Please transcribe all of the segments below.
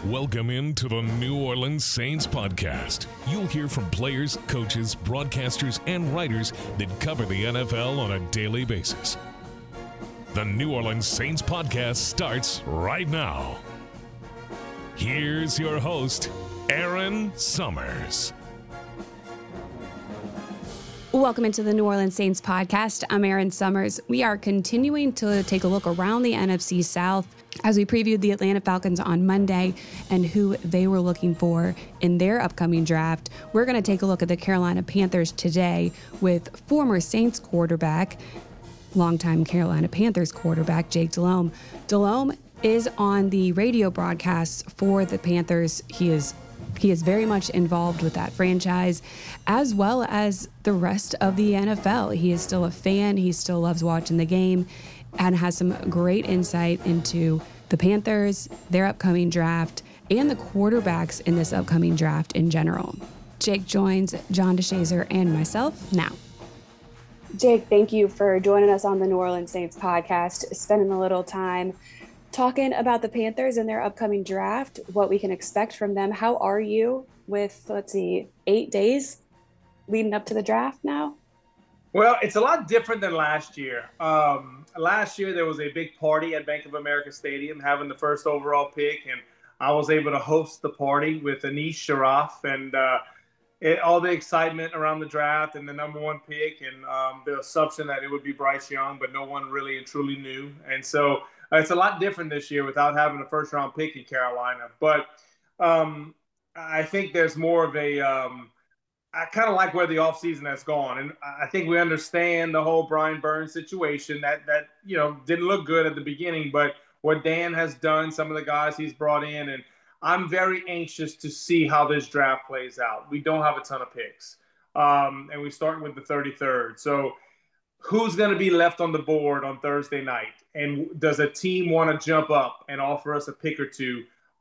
Welcome into the New Orleans Saints podcast. You'll hear from players, coaches, broadcasters, and writers that cover the NFL on a daily basis. The New Orleans Saints podcast starts right now. Here's your host, Aaron Summers. Welcome into the New Orleans Saints podcast. I'm Aaron Summers. We are continuing to take a look around the NFC South as we previewed the Atlanta Falcons on Monday and who they were looking for in their upcoming draft. We're going to take a look at the Carolina Panthers today with former Saints quarterback, longtime Carolina Panthers quarterback, Jake Delhomme. Delhomme is on the radio broadcasts for the Panthers. He is very much involved with that franchise, as well as the rest of the NFL. He is still a fan. He still loves watching the game and has some great insight into the Panthers, their upcoming draft, and the quarterbacks in this upcoming draft in general. Jake joins John DeShazer and myself now. Jake, thank you for joining us on the New Orleans Saints podcast, spending a little time talking about the Panthers and their upcoming draft, what we can expect from them. How are you with, 8 days leading up to the draft now? Well, it's a lot different than last year. Last year, there was a big party at Bank of America Stadium having the first overall pick, and I was able to host the party with Anish Sharaf and all the excitement around the draft and the number one pick and the assumption that it would be Bryce Young, but no one really and truly knew. And so it's a lot different this year without having a first-round pick in Carolina. But I think there's more of a I kind of like where the offseason has gone. And I think we understand the whole Brian Burns situation that didn't look good at the beginning. But what Dan has done, some of the guys he's brought in, and I'm very anxious to see how this draft plays out. We don't have a ton of picks. And we start with the 33rd. So who's going to be left on the board on Thursday night? And does a team want to jump up and offer us a pick or two,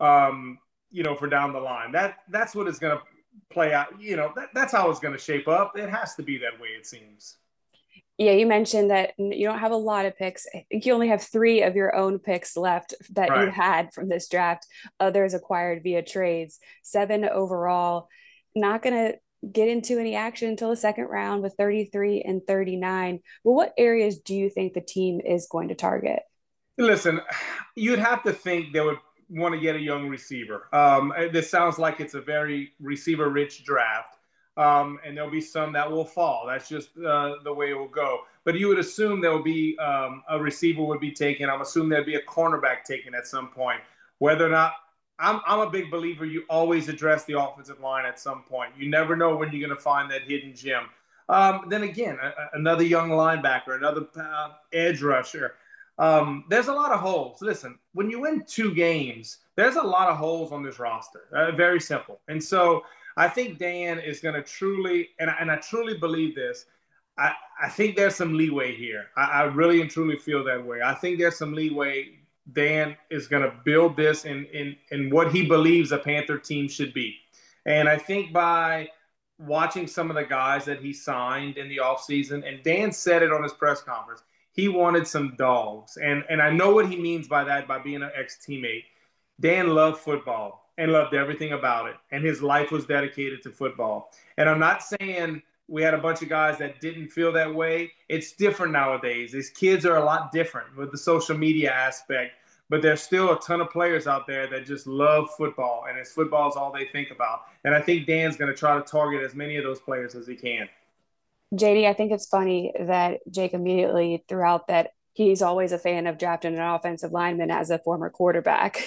for down the line? That's what it's going to play out. That's how it's going to shape up. It has to be that way, it seems. Yeah, you mentioned that you don't have a lot of picks. I think you only have 3 of your own picks left that you had from this draft. Others acquired via trades. 7 overall. Not going to get into any action until the second round with 33 and 39. Well, what areas do you think the team is going to target? Listen, you'd have to think they would want to get a young receiver. This sounds like it's a very receiver-rich draft, and there'll be some that will fall. That's just the way it will go. But you would assume there will be a receiver would be taken. I'm assuming there'd be a cornerback taken at some point. Whether or not I'm a big believer you always address the offensive line at some point. You never know when you're going to find that hidden gem. Then again, another young linebacker, another edge rusher. There's a lot of holes. Listen, when you win 2 games, there's a lot of holes on this roster. Very simple. And so I think Dan is going to truly, and I truly believe this, I think there's some leeway here. I really and truly feel that way. I think there's some leeway. Dan is going to build this in what he believes a Panther team should be. And I think by watching some of the guys that he signed in the offseason, and Dan said it on his press conference, he wanted some dogs. And I know what he means by that, by being an ex-teammate. Dan loved football and loved everything about it. And his life was dedicated to football. And I'm not saying we had a bunch of guys that didn't feel that way. It's different nowadays. These kids are a lot different with the social media aspect, but there's still a ton of players out there that just love football, and football is all they think about. And I think Dan's going to try to target as many of those players as he can. JD, I think it's funny that Jake immediately threw out that he's always a fan of drafting an offensive lineman as a former quarterback.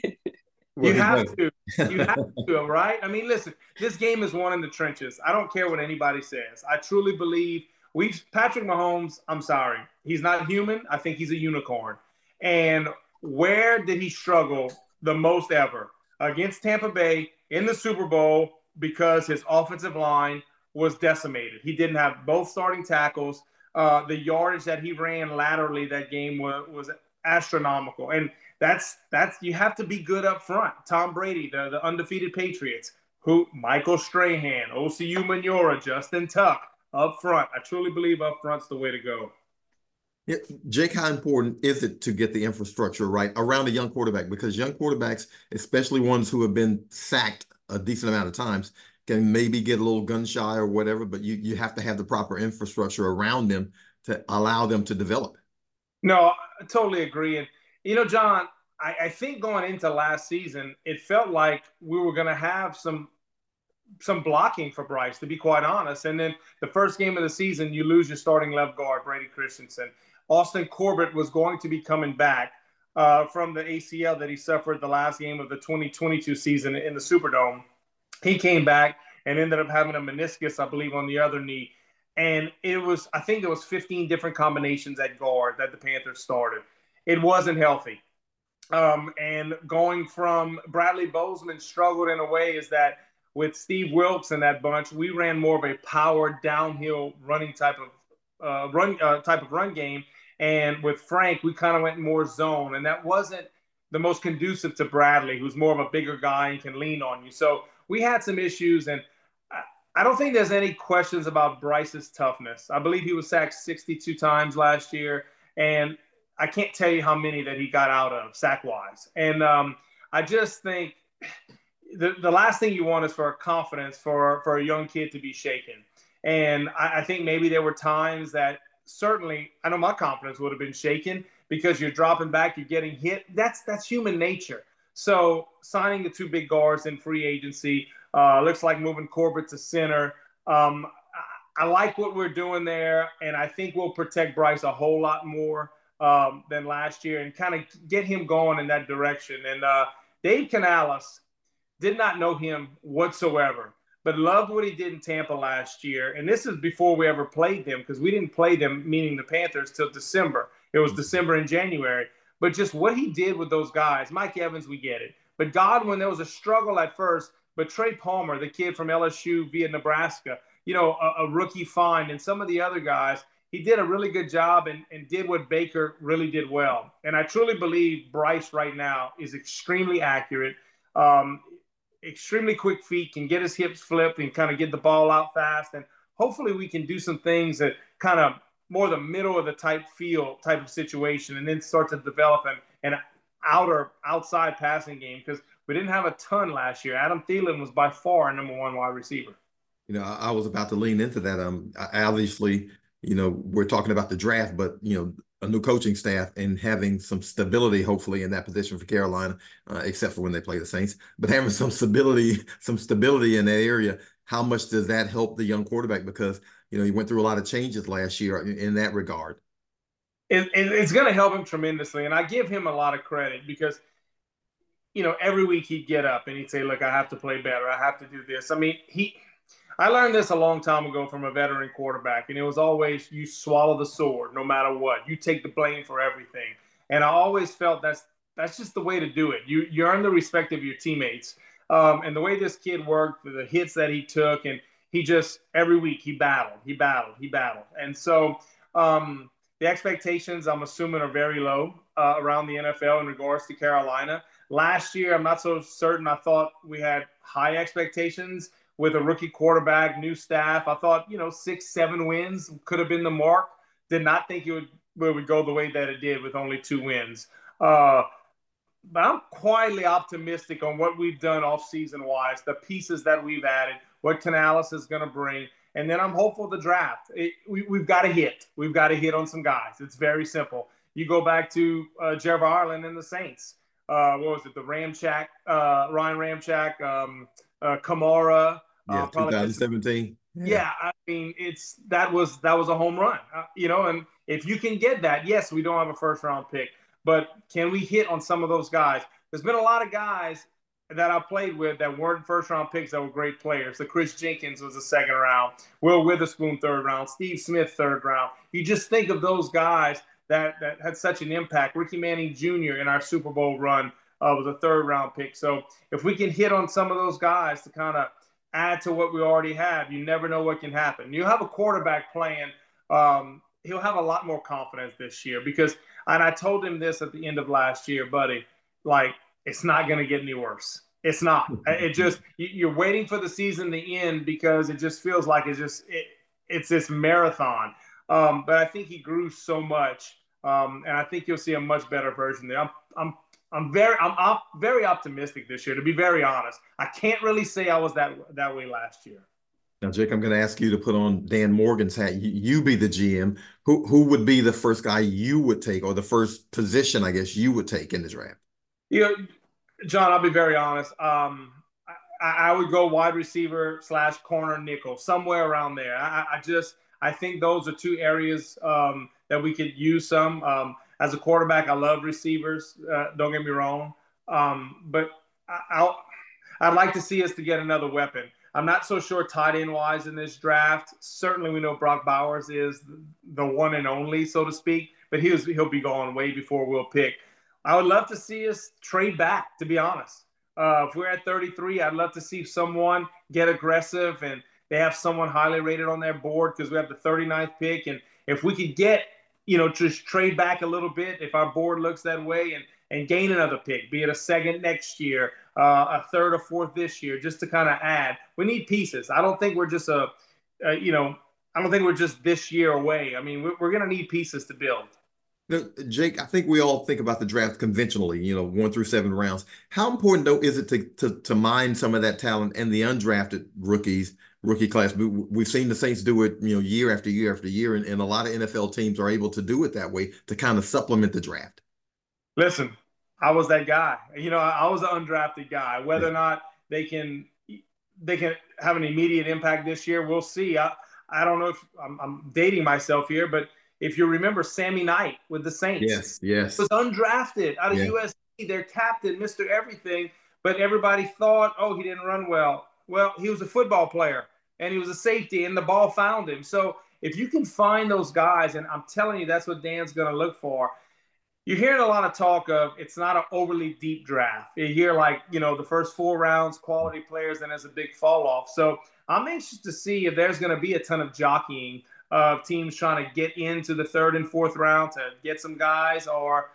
You have to. You have to, right? I mean, listen, this game is won in the trenches. I don't care what anybody says. I truly believe Patrick Mahomes, I'm sorry, he's not human. I think he's a unicorn. And where did he struggle the most ever? Against Tampa Bay in the Super Bowl, because his offensive line was decimated. He didn't have both starting tackles. The yardage that he ran laterally that game was astronomical. And that's you have to be good up front. Tom Brady, the undefeated Patriots, Michael Strahan, Osi Umenyiora, Justin Tuck up front. I truly believe up front's the way to go. Yeah, Jake, how important is it to get the infrastructure right around a young quarterback? Because young quarterbacks, especially ones who have been sacked a decent amount of times, can maybe get a little gun shy or whatever, but you have to have the proper infrastructure around them to allow them to develop. No, I totally agree. And, John, I think going into last season, it felt like we were going to have some blocking for Bryce, to be quite honest. And then the first game of the season, you lose your starting left guard, Brady Christensen. Austin Corbett was going to be coming back from the ACL that he suffered the last game of the 2022 season in the Superdome. He came back and ended up having a meniscus, I believe, on the other knee. And I think there was 15 different combinations at guard that the Panthers started. It wasn't healthy. And going from Bradley Bozeman struggled in a way is that with Steve Wilkes and that bunch, we ran more of a power downhill running type of run game. And with Frank, we kind of went more zone, and that wasn't the most conducive to Bradley, who's more of a bigger guy and can lean on you. So we had some issues, and I don't think there's any questions about Bryce's toughness. I believe he was sacked 62 times last year, and I can't tell you how many that he got out of sack-wise. And I just think the last thing you want is for confidence for a young kid to be shaken. And I think maybe there were times that certainly I know my confidence would have been shaken because you're dropping back, you're getting hit. That's human nature. So signing the two big guards in free agency, looks like moving Corbett to center. I like what we're doing there, and I think we'll protect Bryce a whole lot more than last year and kind of get him going in that direction. And Dave Canales, did not know him whatsoever, but loved what he did in Tampa last year. And this is before we ever played them, because we didn't play them, meaning the Panthers, till December. It was December and January. But just what he did with those guys, Mike Evans, we get it. But Godwin, there was a struggle at first. But Trey Palmer, the kid from LSU via Nebraska, a rookie find, and some of the other guys, he did a really good job and did what Baker really did well. And I truly believe Bryce right now is extremely accurate, extremely quick feet, can get his hips flipped and kind of get the ball out fast. And hopefully we can do some things that kind of more the middle of the type of situation, and then start to develop an outside passing game, because we didn't have a ton last year. Adam Thielen was by far our number one wide receiver. I was about to lean into that. Obviously, we're talking about the draft, but, a new coaching staff and having some stability, hopefully, in that position for Carolina, except for when they play the Saints, but having some stability in that area. How much does that help the young quarterback? Because, he went through a lot of changes last year in that regard. It's going to help him tremendously. And I give him a lot of credit because, every week he'd get up and he'd say, look, I have to play better. I have to do this. I mean, I learned this a long time ago from a veteran quarterback, and it was always, you swallow the sword no matter what. You take the blame for everything. And I always felt that's just the way to do it. You earn the respect of your teammates. And the way this kid worked, the hits that he took, and he just, every week he battled. And so the expectations, I'm assuming, are very low around the NFL in regards to Carolina. Last year, I'm not so certain. I thought we had high expectations with a rookie quarterback, new staff. I thought, 6-7 wins could have been the mark. Did not think it would go the way that it did with only 2 wins. But I'm quietly optimistic on what we've done off-season-wise, the pieces that we've added, what Canales is going to bring. And then I'm hopeful the draft. We've got to hit. We've got to hit on some guys. It's very simple. You go back to Jeff Ireland and the Saints. What was it? The Ramchak, Ryan Ramchak, Kamara. Yeah, 2017. Yeah, I mean, that was a home run. And if you can get that, yes, we don't have a first-round pick, but can we hit on some of those guys? There's been a lot of guys that I played with that weren't first-round picks that were great players. So Chris Jenkins was a second round, Will Witherspoon third round, Steve Smith third round. You just think of those guys that had such an impact. Ricky Manning Jr. in our Super Bowl run was a third-round pick. So if we can hit on some of those guys to kind of add to what we already have, you never know what can happen. You have a quarterback playing, he'll have a lot more confidence this year because, and I told him this at the end of last year, buddy, like, it's not going to get any worse. It's not. It just, you're waiting for the season to end because it just feels like it's this marathon. But I think he grew so much, and I think you'll see a much better version there. I'm very optimistic this year, to be very honest. I can't really say I was that way last year. Now, Jake, I'm going to ask you to put on Dan Morgan's hat. You be the GM. Who would be the first guy you would take, or the first position, I guess, you would take in the draft? You know, John, I'll be very honest. I would go wide receiver / corner nickel, somewhere around there. I think those are two areas that we could use some. As a quarterback, I love receivers. Don't get me wrong. But I'd like to see us to get another weapon. I'm not so sure tight end wise in this draft. Certainly, we know Brock Bowers is the one and only, so to speak. But he'll be gone way before we'll pick. I would love to see us trade back, to be honest. If we're at 33, I'd love to see someone get aggressive and they have someone highly rated on their board because we have the 39th pick. And if we could get, just trade back a little bit, if our board looks that way, and gain another pick, be it a second next year, a third or fourth this year, just to kind of add. We need pieces. I don't think we're just I don't think we're just this year away. I mean, we're going to need pieces to build. Now, Jake, I think we all think about the draft conventionally, 1 through 7 rounds. How important, though, is it to mine some of that talent and the undrafted rookie class? We've seen the Saints do it, year after year after year, and a lot of NFL teams are able to do it that way to kind of supplement the draft. Listen, I was that guy. I was an undrafted guy. Whether or not they can have an immediate impact this year, we'll see. I don't know if I'm dating myself here, but if you remember Sammy Knight with the Saints. Yes. Was undrafted out of USC, their captain, Mr. Everything, but everybody thought, oh, he didn't run well. Well, he was a football player, and he was a safety, and the ball found him. So if you can find those guys, and I'm telling you, that's what Dan's going to look for. You're hearing a lot of talk of it's not an overly deep draft. You hear the first 4 rounds, quality players, and there's a big fall off. So I'm anxious to see if there's going to be a ton of jockeying of teams trying to get into the 3rd and 4th round to get some guys, or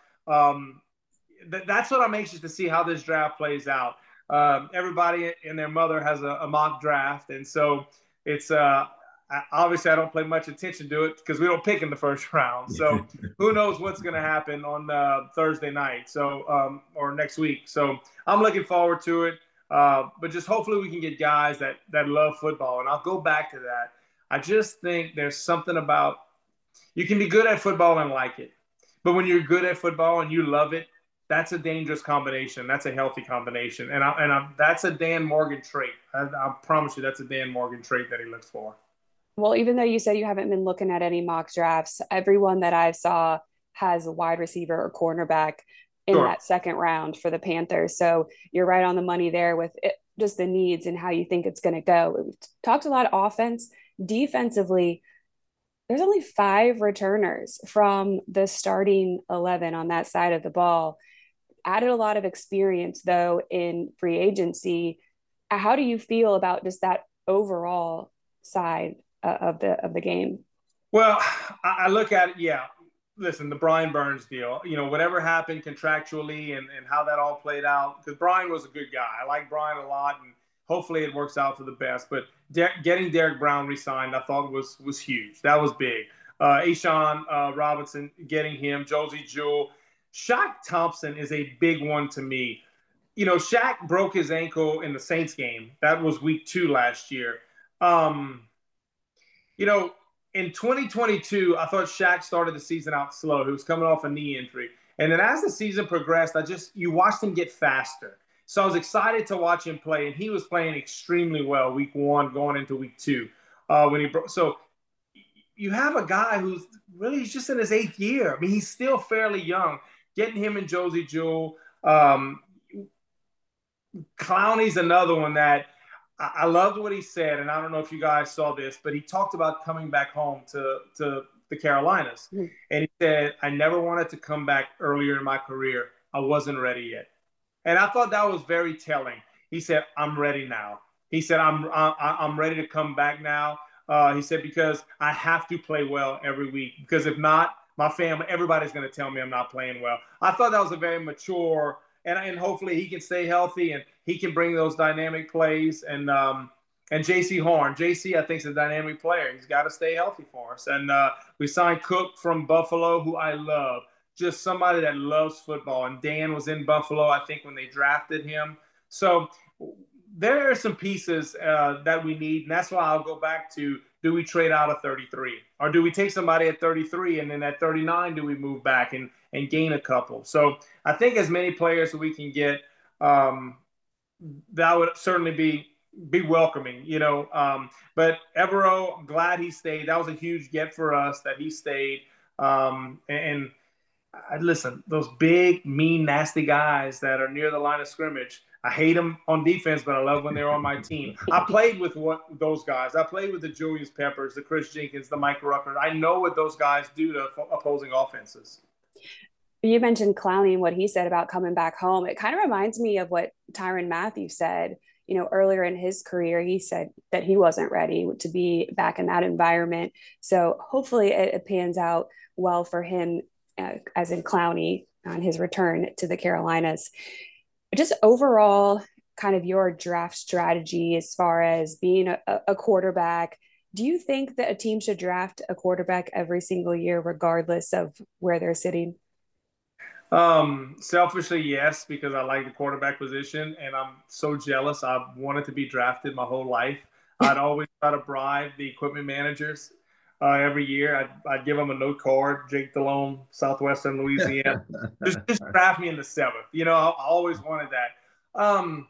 that's what I'm anxious to see how this draft plays out. Everybody and their mother has a mock draft, and so it's obviously I don't pay much attention to it because we don't pick in the first round. So who knows what's going to happen on Thursday night, or next week. So I'm looking forward to it, but just hopefully we can get guys that love football, and I'll go back to that. I just think there's something about you can be good at football and like it. But when you're good at football and you love it, that's a dangerous combination. That's a healthy combination. And that's a Dan Morgan trait. I promise you that's a Dan Morgan trait that he looks for. Well, even though you said you haven't been looking at any mock drafts, everyone that I saw has a wide receiver or cornerback in that second round for the Panthers. So you're right on the money there with just the needs and how you think it's going to go. We've talked a lot of offense. Defensively, there's only 5 returners from the starting 11 on that side of the ball. Added a lot of experience, though, in free agency. How do you feel about just that overall side of the game? Well, I look at it, listen, the Brian Burns deal, whatever happened contractually and how that all played out, because Brian was a good guy. I like Brian a lot, and hopefully it works out for the best. But getting Derek Brown re-signed, I thought was huge. That was big. A'Shawn Robinson, getting him, Josie Jewell. Shaq Thompson is a big one to me. Shaq broke his ankle in the Saints game. That was week 2 last year. In 2022, I thought Shaq started the season out slow. He was coming off a knee injury. And then as the season progressed, you watched him get faster. So I was excited to watch him play, and he was playing extremely well week 1 going into week 2 when he broke. So you have a guy who's really just in his 8th year. I mean, he's still fairly young. Getting him and Josie Jewell. Clowney's another one that I loved what he said, and I don't know if you guys saw this, but he talked about coming back home to the Carolinas. Mm-hmm. And he said, I never wanted to come back earlier in my career. I wasn't ready yet. And I thought that was very telling. He said, I'm ready now. He said, I'm ready to come back now. He said, because I have to play well every week. Because if not, my family, everybody's going to tell me I'm not playing well. I thought that was a very mature, and hopefully he can stay healthy and he can bring those dynamic plays. And And J.C. Horn. J.C., I think, is a dynamic player. He's got to stay healthy for us. And we signed Cook from Buffalo, who I love. Just somebody that loves football. And Dan was in Buffalo, I think, when they drafted him. So there are some pieces that we need. And that's why I'll go back to, do we trade out of 33? Or do we take somebody at 33 and then at 39, do we move back and gain a couple? So I think as many players as we can get, that would certainly be welcoming, you know. But Evero, I'm glad he stayed. That was a huge get for us that he stayed. And listen, those big, mean, nasty guys that are near the line of scrimmage, I hate them on defense, but I love when they're on my team. I played with those guys. I played with the Julius Peppers, the Chris Jenkins, the Mike Ruckers. I know what those guys do to opposing offenses. You mentioned Clowney and what he said about coming back home. It kind of reminds me of what Tyrann Mathieu said. You know, earlier in his career, he said that he wasn't ready to be back in that environment. So hopefully it pans out well for him, as in Clowney, on his return to the Carolinas. Just overall, kind of your draft strategy as far as being a quarterback. Do you think that a team should draft a quarterback every single year, regardless of where they're sitting? Selfishly, yes, because I like the quarterback position and I'm so jealous. I've wanted to be drafted my whole life. I'd always try to bribe the equipment managers every year. I'd give them a note card, Jake Delhomme, Southwestern Louisiana. just draft me in the 7th. You know, I always wanted that.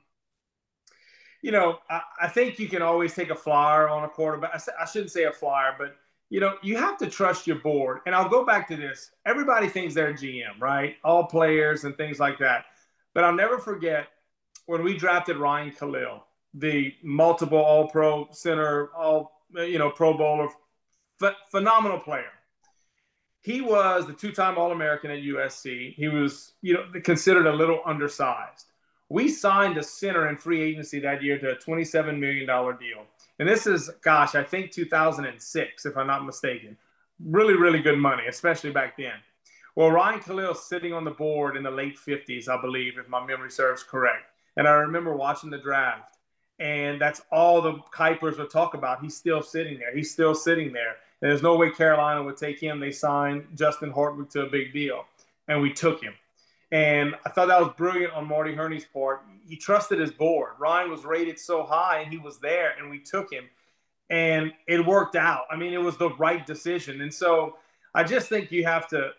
You know, I think you can always take a flyer on a quarterback. I shouldn't say a flyer, but you know, you have to trust your board. And I'll go back to this. Everybody thinks they're GM, right? All players and things like that. But I'll never forget when we drafted Ryan Khalil, the multiple All-Pro center, Pro Bowler, phenomenal player. He was the 2-time All-American at USC. He was, considered a little undersized. We signed a center in free agency that year to a $27 million deal. And this is, I think 2006, if I'm not mistaken. Really, really good money, especially back then. Well, Ryan Khalil's sitting on the board in the late 50s, I believe, if my memory serves correct. And I remember watching the draft, and that's all the Kuipers would talk about. He's still sitting there. He's still sitting there. And there's no way Carolina would take him. They signed Justin Hartwick to a big deal, and we took him. And I thought that was brilliant on Marty Hurney's part. He trusted his board. Ryan was rated so high, and he was there, and we took him. And it worked out. I mean, it was the right decision. And so I just think you have to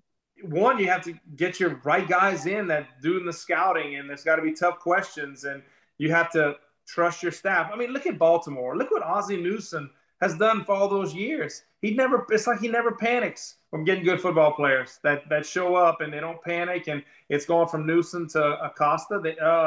get your right guys in that doing the scouting, and there's got to be tough questions, and you have to trust your staff. I mean, look at Baltimore. Look what Ozzie Newsome has done for all those years. It's like he never panics from getting good football players that show up and they don't panic. And it's gone from Newsome to Acosta,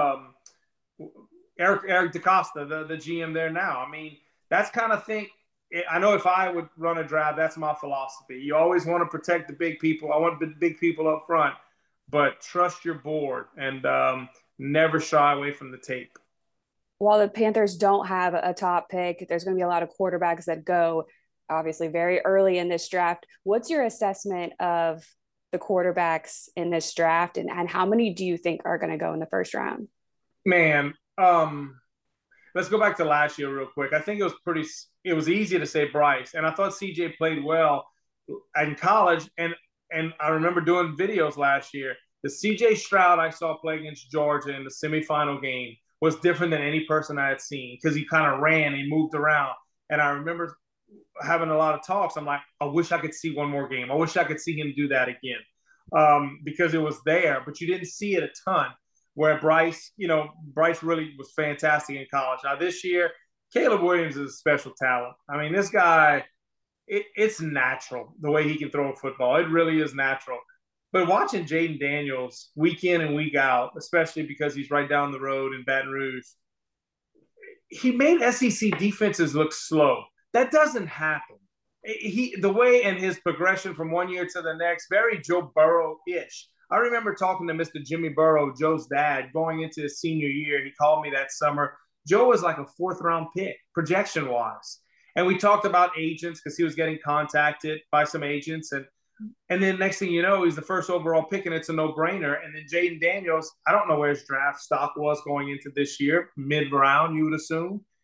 Eric DaCosta, the GM there now. I mean, that's kind of thing. I know if I would run a draft, that's my philosophy. You always want to protect the big people. I want the big people up front, but trust your board and never shy away from the tape. While the Panthers don't have a top pick, there's going to be a lot of quarterbacks that go obviously very early in this draft. What's your assessment of the quarterbacks in this draft, and how many do you think are going to go in the first round? Man, let's go back to last year real quick. I think it was easy to say Bryce, and I thought CJ played well in college, and I remember doing videos last year. The CJ Stroud I saw play against Georgia in the semifinal game was different than any person I had seen because he kind of ran and moved around. And I remember having a lot of talks. I'm like, I wish I could see one more game. I wish I could see him do that again because it was there, but you didn't see it a ton. Where Bryce really was fantastic in college. Now this year, Caleb Williams is a special talent. I mean, this guy, it's natural the way he can throw a football. It really is natural. But watching Jayden Daniels week in and week out, especially because he's right down the road in Baton Rouge, he made SEC defenses look slow. That doesn't happen. The way in his progression from one year to the next, very Joe Burrow-ish. I remember talking to Mr. Jimmy Burrow, Joe's dad, going into his senior year. He called me that summer. Joe was like a 4th-round pick, projection-wise. And we talked about agents because he was getting contacted by some agents. And then next thing you know, he's the first overall pick, and it's a no-brainer. And then Jayden Daniels, I don't know where his draft stock was going into this year, mid-round, you would assume.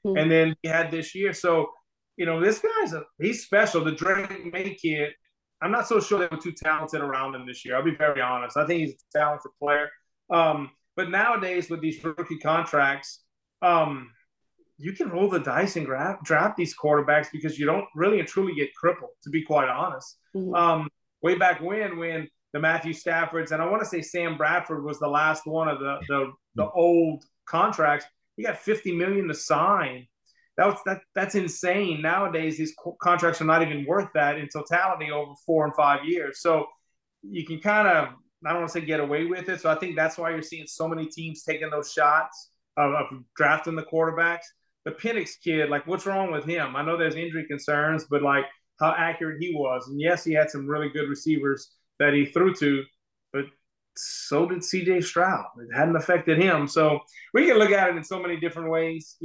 And then he had this year. So, this he's special. The Drake May kid, I'm not so sure they were too talented around him this year. I'll be very honest. I think he's a talented player. But nowadays with these rookie contracts, you can roll the dice and draft these quarterbacks because you don't really and truly get crippled, to be quite honest. Way back when the Matthew Staffords, and I want to say Sam Bradford was the last one of the old contracts, he got $50 million to sign. That's insane. Nowadays, these contracts are not even worth that in totality over 4 and 5 years. So you can kind of, I don't want to say get away with it. So I think that's why you're seeing so many teams taking those shots of drafting the quarterbacks. The Penix kid, like, what's wrong with him? I know there's injury concerns, but like how accurate he was. And yes, he had some really good receivers that he threw to, but so did CJ Stroud. It hadn't affected him. So we can look at it in so many different ways,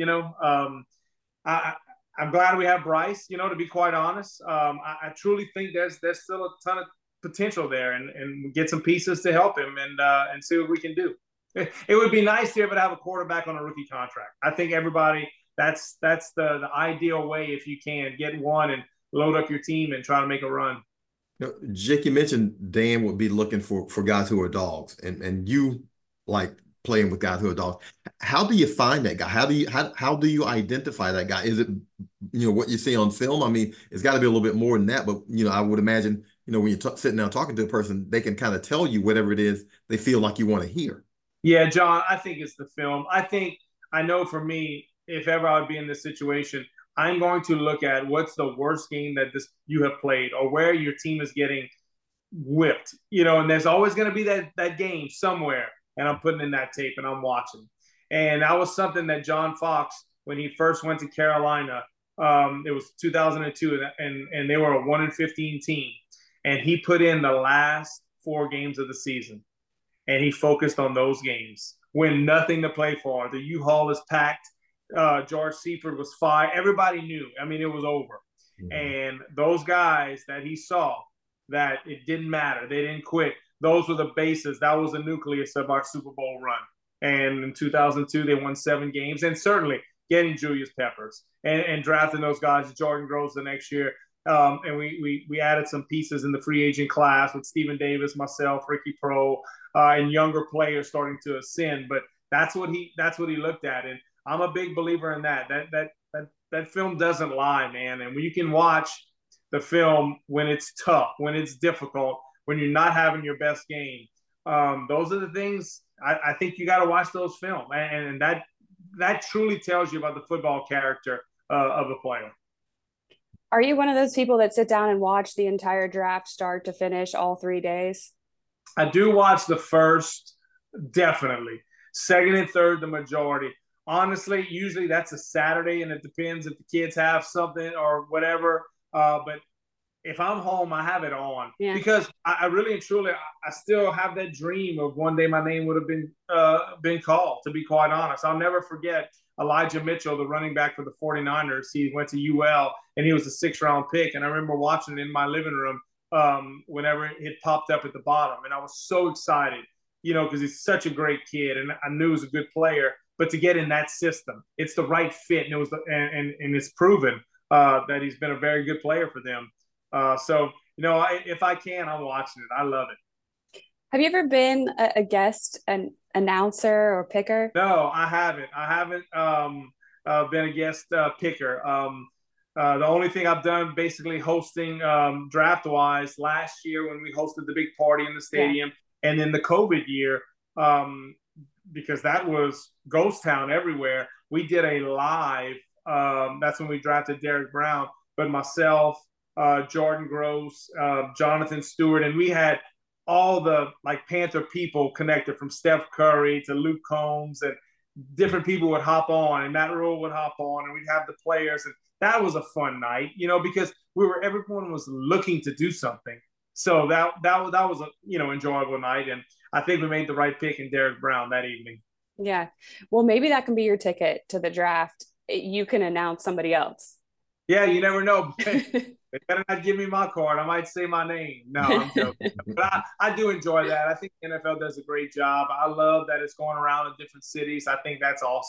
I'm glad we have Bryce, to be quite honest. I truly think there's still a ton of potential there, and get some pieces to help him and see what we can do. It would be nice to be able to have a quarterback on a rookie contract. I think everybody, that's the ideal way if you can get one and load up your team and try to make a run. Jake, you mentioned Dan would be looking for guys who are dogs, and you like playing with guys who are dogs. How do you find that guy? How do you identify that guy? Is it what you see on film? I mean, it's got to be a little bit more than that, but I would imagine when you're sitting down talking to a person, they can kind of tell you whatever it is they feel like you want to hear. Yeah, John, I think it's the film. I know for me, if ever I would be in this situation, I'm going to look at what's the worst game that you have played, or where your team is getting whipped, and there's always going to be that game somewhere, and I'm putting in that tape and I'm watching. And that was something that John Fox, when he first went to Carolina, it was 2002, and they were a 1-15 team, and he put in the last 4 games of the season, and he focused on those games when nothing to play for. The U-Haul is packed. George Seifert was fired. Everybody knew. I mean, it was over. Mm-hmm. And those guys that he saw, that it didn't matter, they didn't quit. Those were the bases. That was the nucleus of our Super Bowl run. And in 2002, they won 7 games. And certainly getting Julius Peppers and drafting those guys, Jordan Groves the next year. And we added some pieces in the free agent class with Stephen Davis, myself, Ricky Pro, and younger players starting to ascend. But that's what he looked at. And I'm a big believer in that. That film doesn't lie, man. And when you can watch the film when it's tough, when it's difficult, when you're not having your best game, those are the things I think you got to watch those films. And that truly tells you about the football character of a player. Are you one of those people that sit down and watch the entire draft start to finish all 3 days? I do watch the first, definitely. Second and third, the majority. Honestly, usually that's a Saturday, and it depends if the kids have something or whatever. But if I'm home, I have it on because I really and truly, I still have that dream of one day my name would have been called, to be quite honest. I'll never forget Elijah Mitchell, the running back for the 49ers. He went to UL, and he was a 6th-round pick. And I remember watching it in my living room whenever it popped up at the bottom. And I was so excited, because he's such a great kid, and I knew he was a good player. But to get in that system, it's the right fit, and and it's proven that he's been a very good player for them. So if I can, I'm watching it. I love it. Have you ever been a guest, an announcer or picker? No, I haven't. I haven't been a guest picker. The only thing I've done basically hosting draft-wise last year when we hosted the big party in the stadium, and then the COVID year, because that was ghost town everywhere. We did a live. That's when we drafted Derek Brown. But myself, Jordan Gross, Jonathan Stewart, and we had all the Panther people connected, from Steph Curry to Luke Combs, and different people would hop on, and Matt Rule would hop on, and we'd have the players. And that was a fun night, because everyone was looking to do something. So that was a enjoyable night, and I think we made the right pick in Derek Brown that evening. Yeah. Well, maybe that can be your ticket to the draft. You can announce somebody else. Yeah, you never know. They better not give me my card. I might say my name. No, I'm joking. But I do enjoy that. I think the NFL does a great job. I love that it's going around in different cities. I think that's awesome.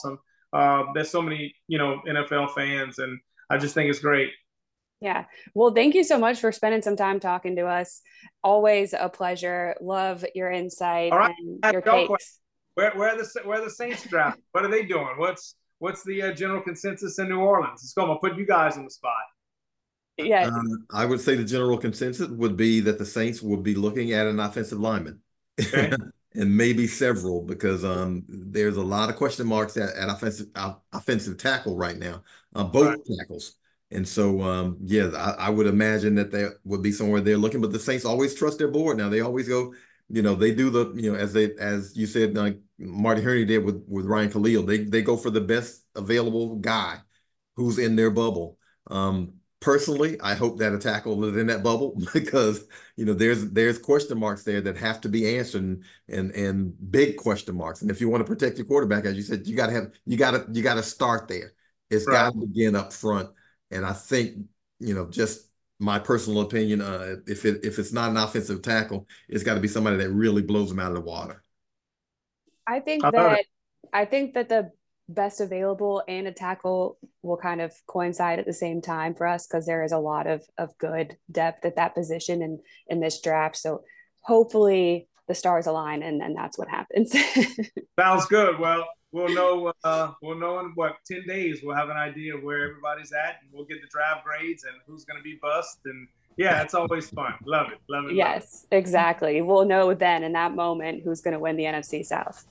There's so many, NFL fans, and I just think it's great. Yeah. Well, thank you so much for spending some time talking to us. Always a pleasure. Love your insight and your takes. Where are the Saints draft? What are they doing? What's the general consensus in New Orleans? It's going to put you guys on the spot. Yeah. I would say the general consensus would be that the Saints would be looking at an offensive lineman. Okay. And maybe several, because there's a lot of question marks at offensive tackle right now, both tackles. And so, I would imagine that there would be somewhere they're looking, but the Saints always trust their board. Now they always go, they do the, as you said, like Marty Hurney did with Ryan Khalil, they go for the best available guy who's in their bubble. Personally, I hope that a tackle is in that bubble, because there's question marks there that have to be answered, and big question marks. And if you want to protect your quarterback, as you said, you got to start there. It's got to begin up front. And I think, just my personal opinion, if it's not an offensive tackle, it's got to be somebody that really blows them out of the water. I think that the best available and a tackle will kind of coincide at the same time for us, because there is a lot of good depth at that position in this draft. So hopefully the stars align, and then that's what happens. Sounds good. Well, we'll know in 10 days. We'll have an idea of where everybody's at, and we'll get the draft grades and who's going to be bust. And yeah, it's always fun. Love it. Yes, exactly. We'll know then in that moment who's going to win the NFC South.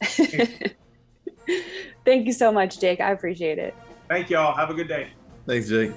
Thank you so much, Jake. I appreciate it. Thank y'all. Have a good day. Thanks, Jake.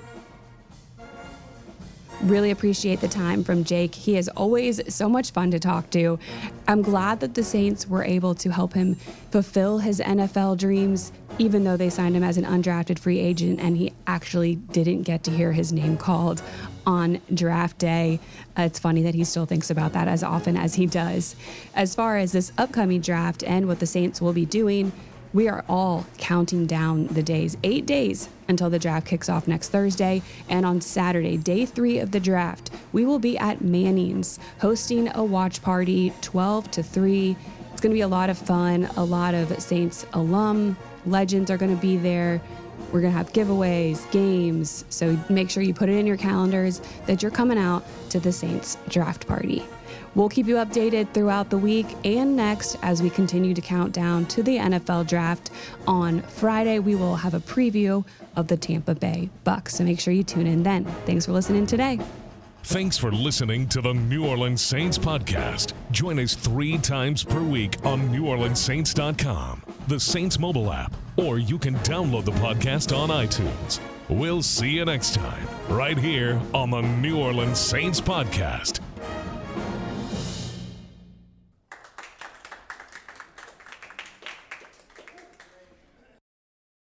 Really appreciate the time from Jake. He is always so much fun to talk to. I'm glad that the Saints were able to help him fulfill his NFL dreams, even though they signed him as an undrafted free agent and he actually didn't get to hear his name called on draft day. It's funny that he still thinks about that as often as he does. As far as this upcoming draft and what the Saints will be doing, we are all counting down the days, 8 days until the draft kicks off next Thursday. And on Saturday, day 3 of the draft, we will be at Manning's hosting a watch party 12 to 3. It's going to be a lot of fun. A lot of Saints alum legends are going to be there. We're going to have giveaways, games. So make sure you put it in your calendars that you're coming out to the Saints draft party. We'll keep you updated throughout the week and next as we continue to count down to the NFL draft. On Friday, we will have a preview of the Tampa Bay Bucks, so make sure you tune in then. Thanks for listening today. Thanks for listening to the New Orleans Saints podcast. Join us 3 times per week on NewOrleansSaints.com, the Saints mobile app, or you can download the podcast on iTunes. We'll see you next time, right here on the New Orleans Saints podcast.